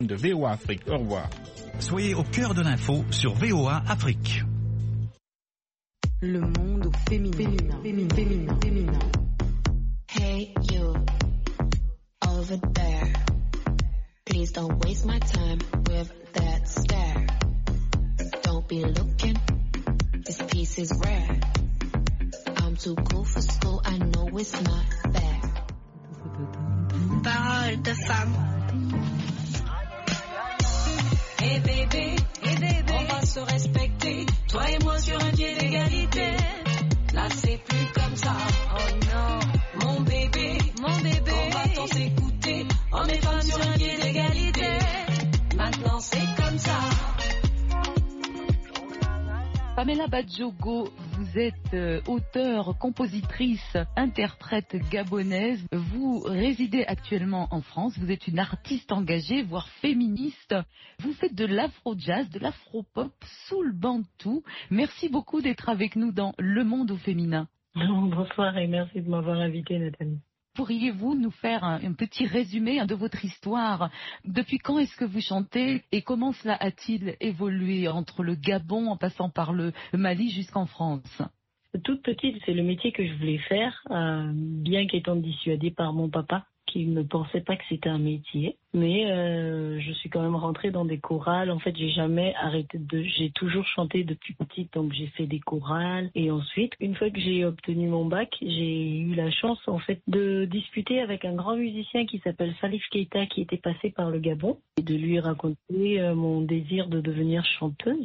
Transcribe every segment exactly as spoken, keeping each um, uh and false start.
de V O A Afrique. Au revoir. Soyez au cœur de l'info sur V O A Afrique. Le monde au féminin. Féminin. Féminin. Féminin. Féminin. Hey you, over there. Please don't waste my time with that stare. Don't be looking, this piece is rare. I'm too cool for school, I know it's not fair. Parole de femme. Hey baby, hey baby, on va se respecter. Toi et moi sur un pied d'égalité. Là c'est plus comme ça, oh non. Mon bébé, mon bébé, on va tous s'écouter. On est femmes sur un pied d'égalité. Maintenant c'est comme ça. Pamela Badjogo, vous êtes euh, auteure, compositrice, interprète gabonaise. Vous résidez actuellement en France. Vous êtes une artiste engagée, voire féministe. Vous faites de l'afro-jazz, de l'afro-pop sous le bantou. Merci beaucoup d'être avec nous dans Le Monde au féminin. Bonsoir et merci de m'avoir invité, Nathalie. Pourriez-vous nous faire un, un petit résumé hein, de votre histoire? Depuis quand est-ce que vous chantez et comment cela a-t-il évolué entre le Gabon en passant par le, le Mali jusqu'en France? Toute petite, c'est le métier que je voulais faire, euh, bien qu'étant dissuadée par mon papa, qui ne pensait pas que c'était un métier. Mais euh, je suis quand même rentrée dans des chorales. En fait, j'ai jamais arrêté de... J'ai toujours chanté depuis petite, donc j'ai fait des chorales. Et ensuite, une fois que j'ai obtenu mon bac, j'ai eu la chance, en fait, de discuter avec un grand musicien qui s'appelle Salif Keita, qui était passé par le Gabon, et de lui raconter euh, mon désir de devenir chanteuse.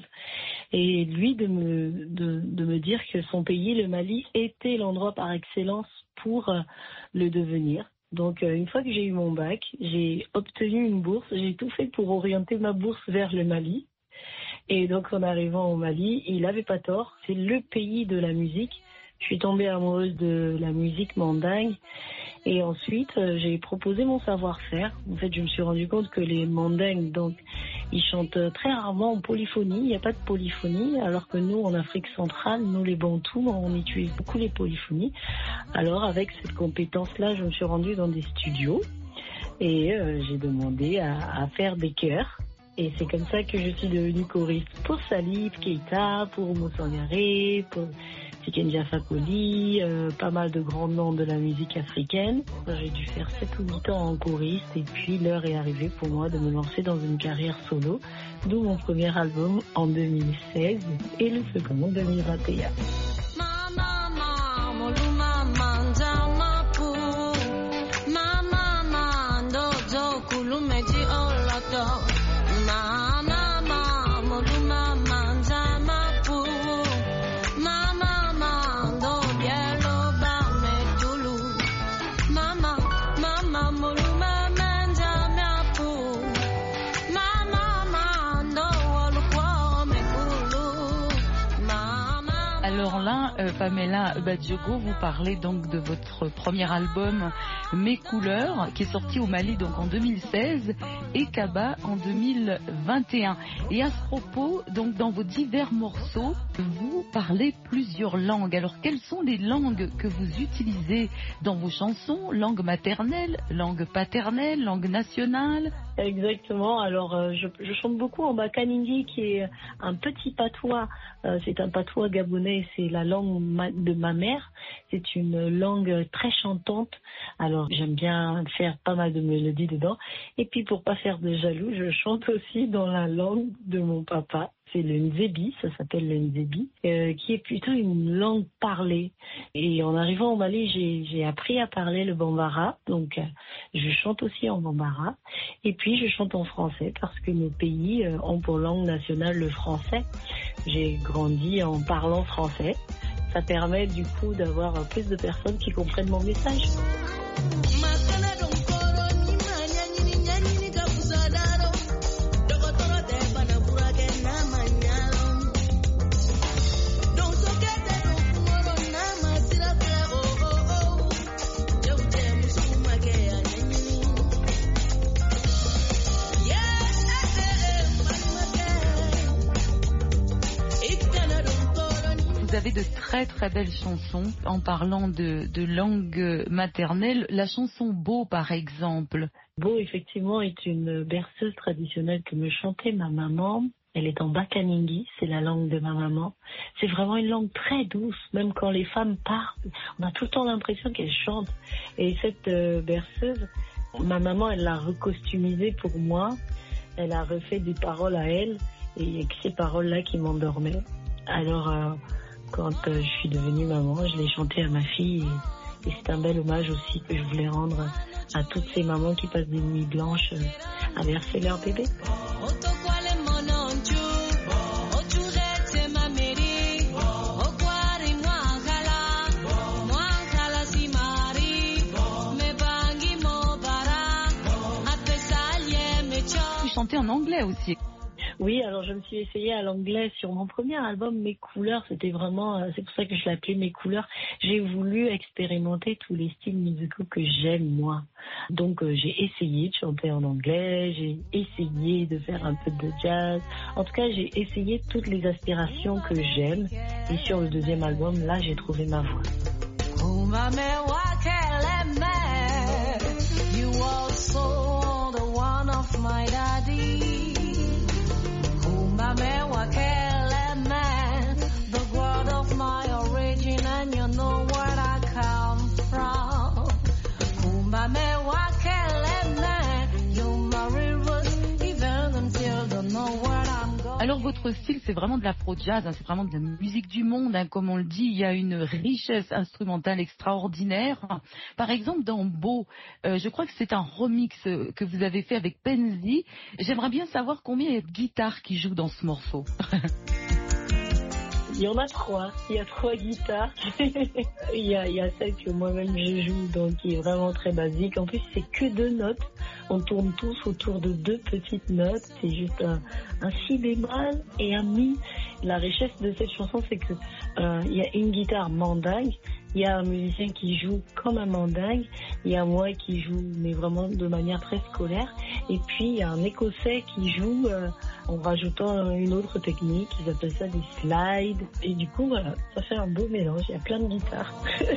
Et lui, de me, de, de me dire que son pays, le Mali, était l'endroit par excellence pour euh, le devenir. Donc, euh, une fois que j'ai eu mon bac, j'ai obtenu une bourse. J'ai tout fait pour orienter ma bourse vers le Mali. Et donc, en arrivant au Mali, il n'avait pas tort. C'est le pays de la musique. Je suis tombée amoureuse de la musique mandingue. Et ensuite, euh, j'ai proposé mon savoir-faire. En fait, je me suis rendu compte que les mandingues, donc, ils chantent très rarement en polyphonie. Il n'y a pas de polyphonie. Alors que nous, en Afrique centrale, nous, les Bantous, on utilise beaucoup les polyphonies. Alors, avec cette compétence-là, je me suis rendue dans des studios. Et euh, j'ai demandé à, à faire des chœurs. Et c'est comme ça que je suis devenue choriste pour Salif Keita, pour Moussangare, pour Tiken Fakoli, euh, pas mal de grands noms de la musique africaine. J'ai dû faire sept ou huit ans en choriste et puis l'heure est arrivée pour moi de me lancer dans une carrière solo, d'où mon premier album en deux mille seize et le second en deux mille vingt et un. Euh, Pamela Badjogo, vous parlez donc de votre premier album Mes couleurs, qui est sorti au Mali donc en deux mille seize et Kaba en deux mille vingt et un. Et à ce propos, donc dans vos divers morceaux, vous parlez plusieurs langues. Alors quelles sont les langues que vous utilisez dans vos chansons? Langue maternelle, langue paternelle, langue nationale? Exactement. Alors euh, je, je chante beaucoup en Bakaningi, qui est un petit patois. Euh, c'est un patois gabonais. C'est la langue ma- de ma mère. C'est une langue très chantante. Alors j'aime bien faire pas mal de mélodies dedans. Et puis pour pas faire de jaloux, je chante aussi dans la langue de mon papa. C'est le Nzebi, ça s'appelle le Nzebi, euh, qui est plutôt une langue parlée. Et en arrivant au Mali, j'ai, j'ai appris à parler le bambara, donc euh, je chante aussi en bambara. Et puis je chante en français parce que nos pays euh, ont pour langue nationale le français. J'ai grandi en parlant français. Ça permet du coup d'avoir plus de personnes qui comprennent mon message. Vous avez de très très belles chansons. En parlant de, de langue maternelle, la chanson Beau par exemple. Beau, effectivement, est une berceuse traditionnelle que me chantait ma maman. Elle est en Bakaningi, c'est la langue de ma maman. C'est vraiment une langue très douce, même quand les femmes parlent, on a tout le temps l'impression qu'elles chantent. Et cette euh, berceuse, ma maman, elle l'a recostumisée pour moi. Elle a refait des paroles à elle, et il y a que ces paroles-là qui m'endormaient. Alors, euh, quand euh, je suis devenue maman, je l'ai chantée à ma fille, et, et c'est un bel hommage aussi que je voulais rendre à toutes ces mamans qui passent des nuits blanches euh, à verser leur bébé. Chanter en anglais aussi. Oui, alors je me suis essayée à l'anglais sur mon premier album, Mes couleurs. C'était vraiment, c'est pour ça que je l'appelais Mes couleurs. J'ai voulu expérimenter tous les styles musicaux que j'aime moi. Donc euh, j'ai essayé de chanter en anglais, j'ai essayé de faire un peu de jazz. En tout cas, j'ai essayé toutes les aspirations que j'aime. Et sur le deuxième album, là, j'ai trouvé ma voix. You also the one of my daddy. Kumbame wakele man, the god of my origin, and you know where I come from. Kumbame wakele man, you my rivers, even until don't know where I'm going. Alors votre style, c'est vraiment de l'afro-jazz, hein, c'est vraiment de la musique du monde, hein, comme on le dit. Il y a une richesse instrumentale extraordinaire. Par exemple, dans Beau, euh, je crois que c'est un remix que vous avez fait avec Penzi. J'aimerais bien savoir combien il y a de guitares qui jouent dans ce morceau. Il y en a trois. Il y a trois guitares. il, y a, il y a celle que moi-même je joue, donc qui est vraiment très basique. En plus, c'est que deux notes. On tourne tous autour de deux petites notes. C'est juste un, un si bémol et un mi. La richesse de cette chanson, c'est que euh, il y a une guitare mandingue. Il y a un musicien qui joue comme un mandingue. Il y a moi qui joue, mais vraiment de manière très scolaire. Et puis, il y a un Écossais qui joue euh, en rajoutant une autre technique. Ils appellent ça des slides. Et du coup, voilà, ça fait un beau mélange. Il y a plein de guitares.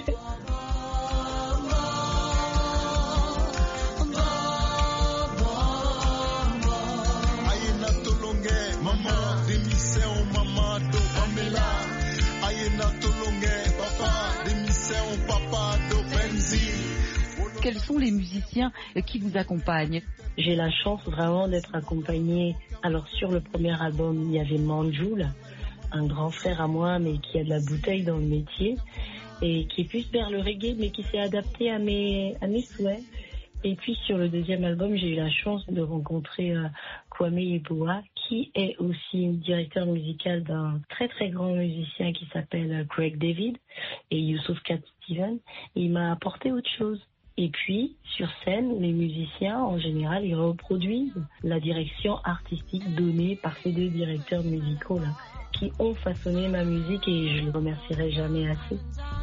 Quels sont les musiciens qui vous accompagnent? J'ai la chance vraiment d'être accompagnée. Alors sur le premier album, il y avait Manjoul, un grand frère à moi, mais qui a de la bouteille dans le métier et qui est plus vers le reggae, mais qui s'est adapté à mes, à mes souhaits. Et puis sur le deuxième album, j'ai eu la chance de rencontrer euh, Kwame Yeboah, qui est aussi directeur musical d'un très très grand musicien qui s'appelle Craig David et Youssouf Cat Steven. Il m'a apporté autre chose. Et puis, sur scène, les musiciens, en général, ils reproduisent la direction artistique donnée par ces deux directeurs musicaux-là, qui ont façonné ma musique et je ne les remercierai jamais assez.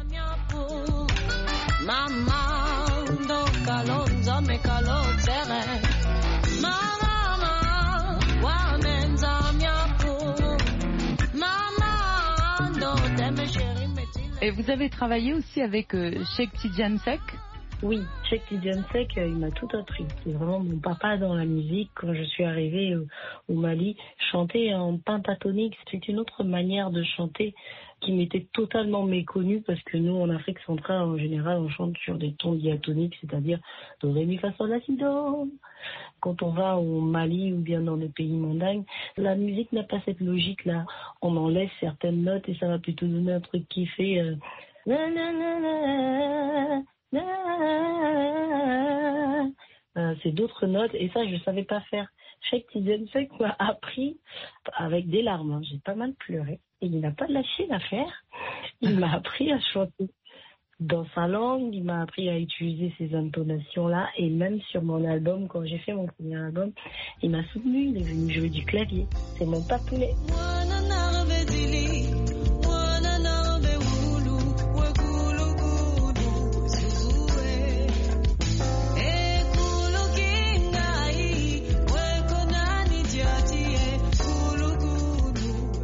Et vous avez travaillé aussi avec euh, Cheikh Tidiane Seck? Oui, Cheikh Tidiane Seck, il m'a tout appris. C'est vraiment mon papa dans la musique. Quand je suis arrivée au, au Mali, chanter en pentatonique, c'est une autre manière de chanter qui m'était totalement méconnue parce que nous, en Afrique centrale, en général, on chante sur des tons diatoniques, c'est-à-dire do, ré, mi, fa, sol, la, si, do. Quand on va au Mali ou bien dans les pays mandingues, la musique n'a pas cette logique-là. On enlève certaines notes et ça va plutôt donner un truc qui fait... Euh, na, na, na, na, Euh, c'est d'autres notes et ça je savais pas faire. Cheikh Tidiane Seck m'a appris avec des larmes, hein. J'ai pas mal pleuré et il n'a pas lâché l'affaire. Il m'a appris à chanter dans sa langue, il m'a appris à utiliser ces intonations là et même sur mon album, quand j'ai fait mon premier album, il m'a soutenu, il est venu jouer du clavier. C'est mon papounet.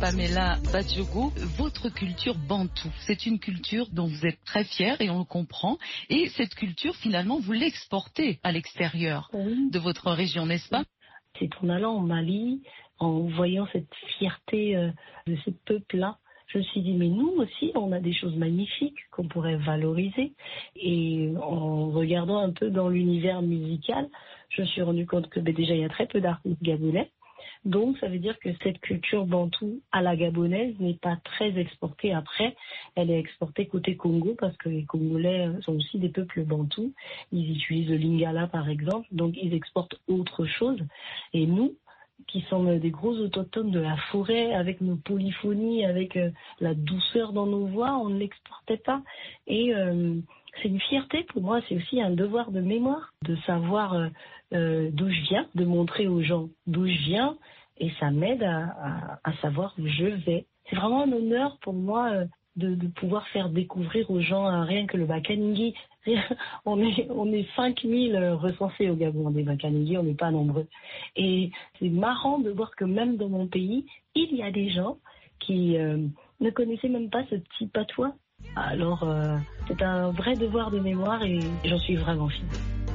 Pamela Badjogo, votre culture bantou, c'est une culture dont vous êtes très fière et on le comprend. Et cette culture, finalement, vous l'exportez à l'extérieur Oui. de votre région, n'est-ce pas? C'est en allant au Mali, en voyant cette fierté euh, de ces peuples-là, je me suis dit, mais nous aussi, on a des choses magnifiques qu'on pourrait valoriser. Et en regardant un peu dans l'univers musical, je me suis rendu compte que ben, déjà, il y a très peu d'artistes gabonais. Donc, ça veut dire que cette culture bantou à la gabonaise n'est pas très exportée. Après, elle est exportée côté Congo parce que les Congolais sont aussi des peuples bantous. Ils utilisent le lingala, par exemple. Donc, ils exportent autre chose. Et nous, qui sommes des gros autochtones de la forêt, avec nos polyphonies, avec euh, la douceur dans nos voix, on ne l'exportait pas. Et euh, c'est une fierté pour moi, c'est aussi un devoir de mémoire, de savoir euh, euh, d'où je viens, de montrer aux gens d'où je viens, et ça m'aide à, à, à savoir où je vais. C'est vraiment un honneur pour moi euh, de, de pouvoir faire découvrir aux gens euh, rien que le Bakaningi. On est, on est cinq mille recensés au Gabon, des Bakaningi, on n'est pas nombreux. Et c'est marrant de voir que même dans mon pays, il y a des gens qui euh, ne connaissaient même pas ce petit patois. Alors, euh, c'est un vrai devoir de mémoire et j'en suis vraiment fière.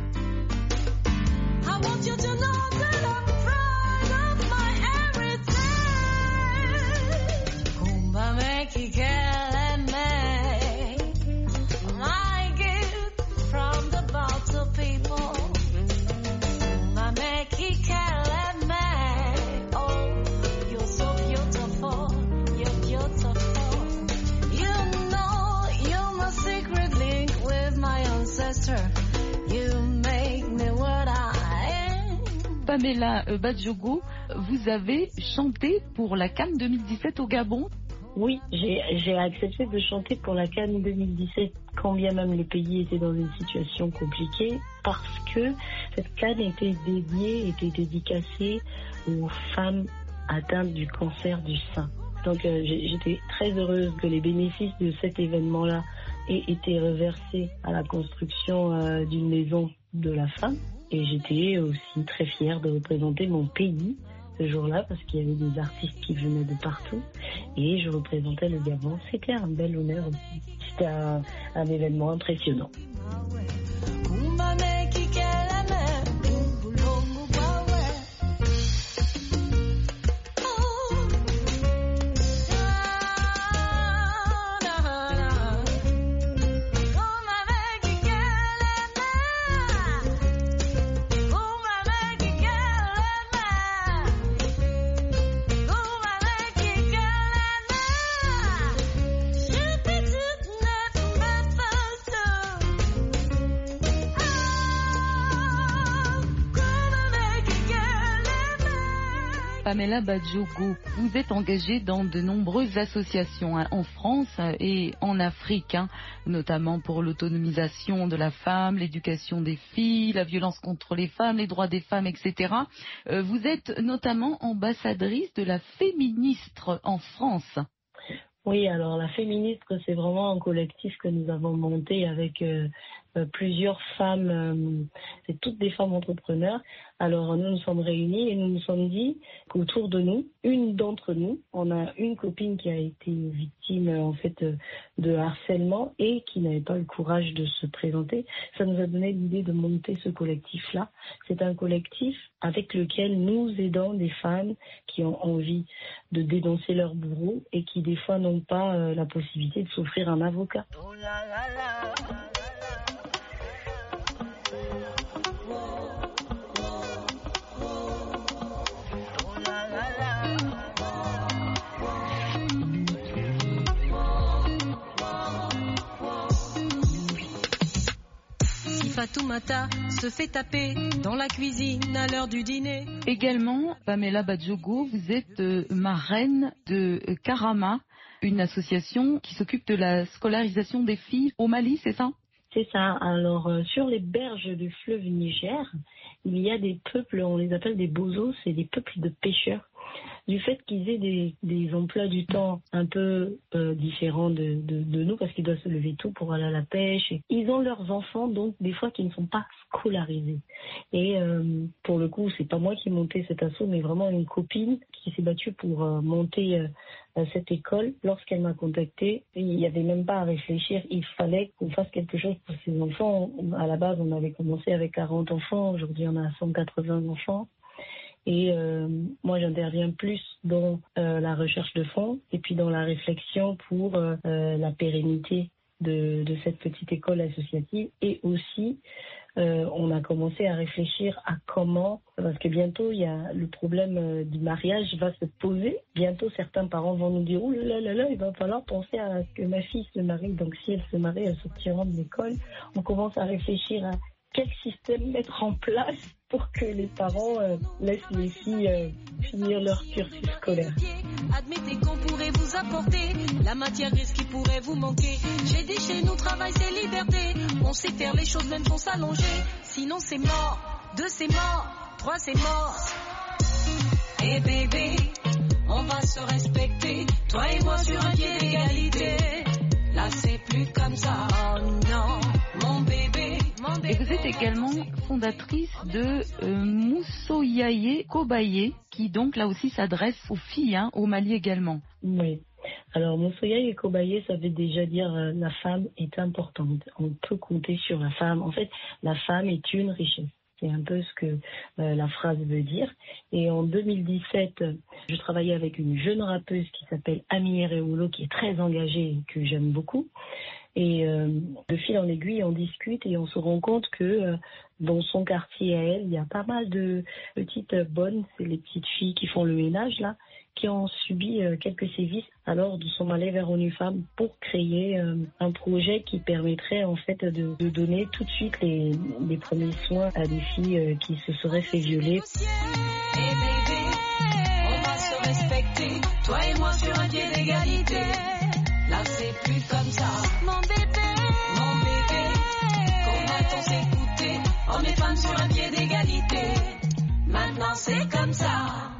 I want you to know that I'm proud of my heritage. Kumba meki keleme, my gift from the Bantu people. Kumba meki keleme, oh, you're so beautiful, you're beautiful. You know you're my secret link with my ancestor. You make me what I Pamela Badjogo, vous avez chanté pour la CAN deux mille dix-sept au Gabon? Oui, j'ai, j'ai accepté de chanter pour la CAN deux mille dix-sept, quand bien même les pays étaient dans une situation compliquée, parce que cette CAN était dédiée, était dédicacée aux femmes atteintes du cancer du sein. Donc euh, j'étais très heureuse que les bénéfices de cet événement-là aient été reversés à la construction euh, d'une maison de la femme. Et j'étais aussi très fière de représenter mon pays ce jour-là parce qu'il y avait des artistes qui venaient de partout et je représentais le Gabon. C'était un bel honneur aussi. C'était un, un événement impressionnant. Pamela Badjogo, vous êtes engagée dans de nombreuses associations hein, en France et en Afrique, hein, notamment pour l'autonomisation de la femme, l'éducation des filles, la violence contre les femmes, les droits des femmes, et cetera. Euh, vous êtes notamment ambassadrice de la Féministre en France. Oui, alors la Féministre, c'est vraiment un collectif que nous avons monté avec euh, euh, plusieurs femmes, euh, c'est toutes des femmes entrepreneurs. Alors nous nous sommes réunis et nous nous sommes dit qu'autour de nous, une d'entre nous, on a une copine qui a été victime en fait de harcèlement et qui n'avait pas le courage de se présenter. Ça nous a donné l'idée de monter ce collectif-là. C'est un collectif avec lequel nous aidons des femmes qui ont envie de dénoncer leur bourreau et qui des fois n'ont pas euh, la possibilité de s'offrir un avocat. Oh là là là. Fatoumata se fait taper dans la cuisine à l'heure du dîner. Également, Pamela Badjogo, vous êtes euh, marraine de euh, Karama, une association qui s'occupe de la scolarisation des filles au Mali, c'est ça? C'est ça. Alors, euh, sur les berges du fleuve Niger, il y a des peuples, on les appelle des bozos, c'est des peuples de pêcheurs du fait qu'ils aient des, des emplois du temps un peu euh, différents de, de, de nous, parce qu'ils doivent se lever tôt pour aller à la pêche. Et ils ont leurs enfants, donc des fois qui ne sont pas scolarisés. Et euh, pour le coup, c'est pas moi qui ai monté cet assaut, mais vraiment une copine qui s'est battue pour euh, monter euh, cette école. Lorsqu'elle m'a contactée, il n'y avait même pas à réfléchir, il fallait qu'on fasse quelque chose pour ces enfants. À la base, on avait commencé avec quarante enfants, aujourd'hui on a cent quatre-vingts enfants. Et euh, moi, j'interviens plus dans euh, la recherche de fonds et puis dans la réflexion pour euh, la pérennité de, de cette petite école associative. Et aussi, euh, on a commencé à réfléchir à comment, parce que bientôt, il y a le problème euh, du mariage va se poser. Bientôt, certains parents vont nous dire « Oh là là là, il va falloir penser à ce que ma fille se marie. » Donc, si elle se marie, elle sortira de l'école. On commence à réfléchir à quel système mettre en place pour que les parents euh, laissent les filles euh, finir leur cursus scolaire. Admettez qu'on pourrait vous apporter la matière grise qui pourrait vous manquer. J'ai dit chez nous, travail c'est liberté. On sait faire les choses même sans s'allonger. Sinon c'est mort, deux c'est mort, trois c'est mort. Et bébé, on va se respecter. Toi et moi sur un pied d'égalité. Là c'est plus comme ça, oh non, mon bébé. Et vous êtes également fondatrice de euh, Moussoyaye Kobaye, qui donc là aussi s'adresse aux filles, hein, au Mali également. Oui. Alors Moussoyaye Kobaye, ça veut déjà dire euh, la femme est importante. On peut compter sur la femme. En fait, la femme est une richesse. C'est un peu ce que euh, la phrase veut dire. Et en deux mille dix-sept, je travaillais avec une jeune rappeuse qui s'appelle Amie Reoulo, qui est très engagée et que j'aime beaucoup. Et euh, de fil en aiguille, on discute et on se rend compte que euh, dans son quartier à elle, il y a pas mal de petites bonnes, c'est les petites filles qui font le ménage là, qui ont subi euh, quelques sévices. Alors nous sommes allés vers ONU Femmes pour créer euh, un projet qui permettrait en fait de, de donner tout de suite les, les premiers soins à des filles euh, qui se seraient fait violer. Hey baby, on va se respecter, toi et moi sur un pied d'égalité. Là c'est plus comme ça, mon bébé, mon bébé. Comment on s'écouter, hommes et femmes sur un pied d'égalité. Maintenant c'est comme ça.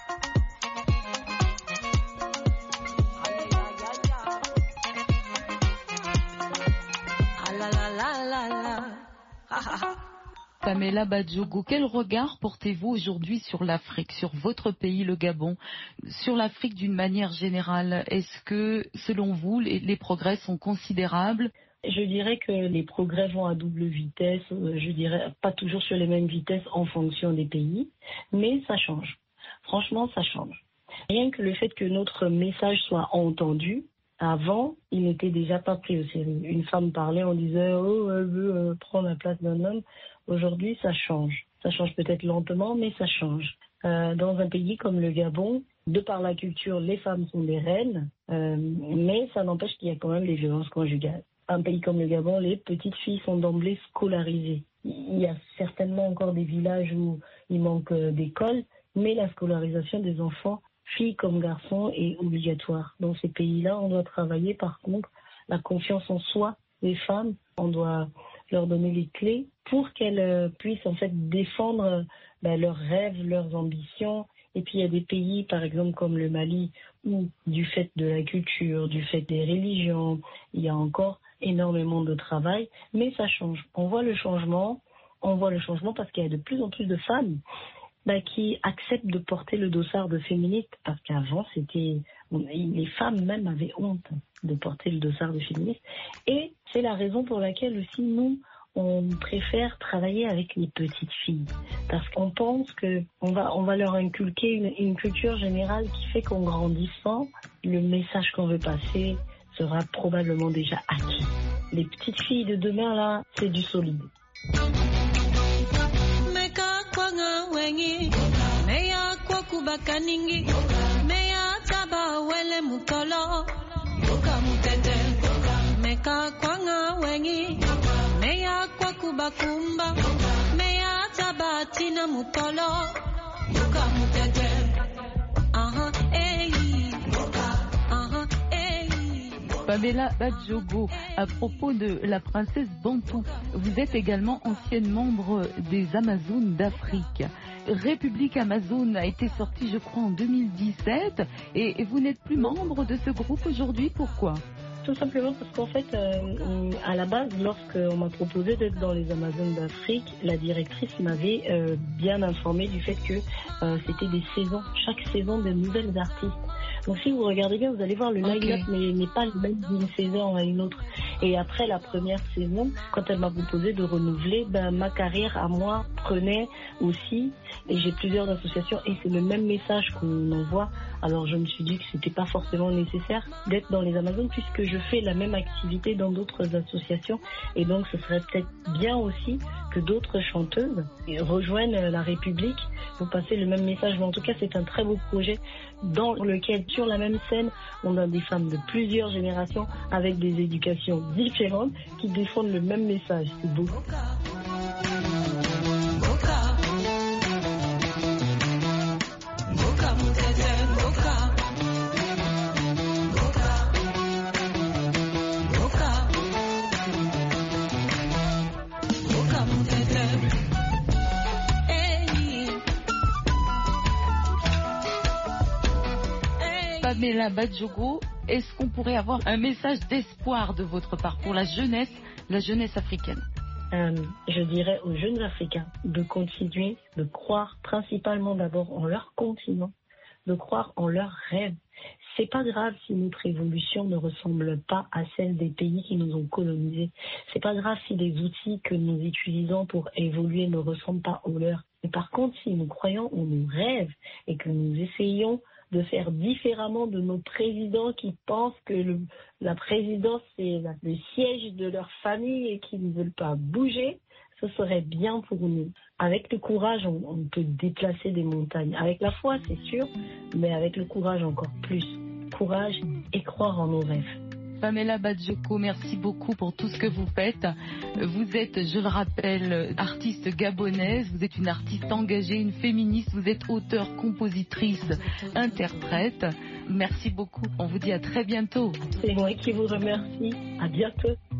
Ah la la la la la. Ah, ah, ah. Pamela Badjogo, quel regard portez-vous aujourd'hui sur l'Afrique, sur votre pays, le Gabon, sur l'Afrique d'une manière générale? Est-ce que, selon vous, les, les progrès sont considérables? Je dirais que les progrès vont à double vitesse, je dirais pas toujours sur les mêmes vitesses en fonction des pays, mais ça change. Franchement, ça change. Rien que le fait que notre message soit entendu, avant, il n'était déjà pas pris au sérieux. Une femme parlait, on disait « Oh, elle veut euh, prendre la place d'un homme ». Aujourd'hui, ça change. Ça change peut-être lentement, mais ça change. Euh, dans un pays comme le Gabon, de par la culture, les femmes sont des reines, euh, mais ça n'empêche qu'il y a quand même des violences conjugales. Un pays comme le Gabon, les petites filles sont d'emblée scolarisées. Il y a certainement encore des villages où il manque d'écoles, mais la scolarisation des enfants, filles comme garçons, est obligatoire. Dans ces pays-là, on doit travailler par contre la confiance en soi des femmes. On doit leur donner les clés pour qu'elles puissent en fait défendre ben, leurs rêves, leurs ambitions. Et puis il y a des pays, par exemple comme le Mali, où du fait de la culture, du fait des religions, il y a encore énormément de travail, mais ça change. On voit le changement, on voit le changement parce qu'il y a de plus en plus de femmes ben, qui acceptent de porter le dossard de féministe, parce qu'avant c'était les femmes même avaient honte de porter le dossard de féministe. Et c'est la raison pour laquelle aussi nous on préfère travailler avec les petites filles, parce qu'on pense que on va on va leur inculquer une, une culture générale qui fait qu'en grandissant, le message qu'on veut passer sera probablement déjà acquis. Les petites filles de demain là, c'est du solide. Pamela Badjogo, à propos de la princesse Bantou, vous êtes également ancienne membre des Amazones d'Afrique. République Amazon a été sorti, je crois, en deux mille dix-sept. Et, et vous n'êtes plus membre de ce groupe aujourd'hui. Pourquoi ? Tout simplement parce qu'en fait, euh, à la base, lorsqu'on m'a proposé d'être dans les Amazones d'Afrique, la directrice m'avait euh, bien informé du fait que euh, c'était des saisons, chaque saison de nouvelles artistes. Donc si vous regardez bien, vous allez voir, le line-up okay. n'est pas le même d'une saison à une autre. Et après la première saison, quand elle m'a proposé de renouveler, ben, ma carrière à moi prenait aussi, et j'ai plusieurs associations, et c'est le même message qu'on envoie. Alors je me suis dit que c'était pas forcément nécessaire d'être dans les Amazones, puisque je fais la même activité dans d'autres associations, et donc ce serait peut-être bien aussi que d'autres chanteuses rejoignent la République pour passer le même message. Mais en tout cas, c'est un très beau projet dans lequel, sur la même scène, on a des femmes de plusieurs générations avec des éducations différentes qui défendent le même message. C'est beau. Pamela Badjogo, est-ce qu'on pourrait avoir un message d'espoir de votre part pour la jeunesse, la jeunesse africaine ? euh, Je dirais aux jeunes Africains de continuer de croire principalement d'abord en leur continent, de croire en leurs rêves. C'est pas grave si notre évolution ne ressemble pas à celle des pays qui nous ont colonisés. C'est pas grave si les outils que nous utilisons pour évoluer ne ressemblent pas aux leurs. Mais par contre, si nous croyons en nos rêves et que nous essayons de faire différemment de nos présidents qui pensent que le, la présidence c'est la, le siège de leur famille et qui ne veulent pas bouger, ce serait bien pour nous. Avec le courage, on, on peut déplacer des montagnes. Avec la foi, c'est sûr, mais avec le courage encore plus. Courage et croire en nos rêves. Pamela Badjogo, merci beaucoup pour tout ce que vous faites. Vous êtes, je le rappelle, artiste gabonaise, vous êtes une artiste engagée, une féministe, vous êtes auteure, compositrice, interprète. Merci beaucoup. On vous dit à très bientôt. C'est moi qui vous remercie. À bientôt.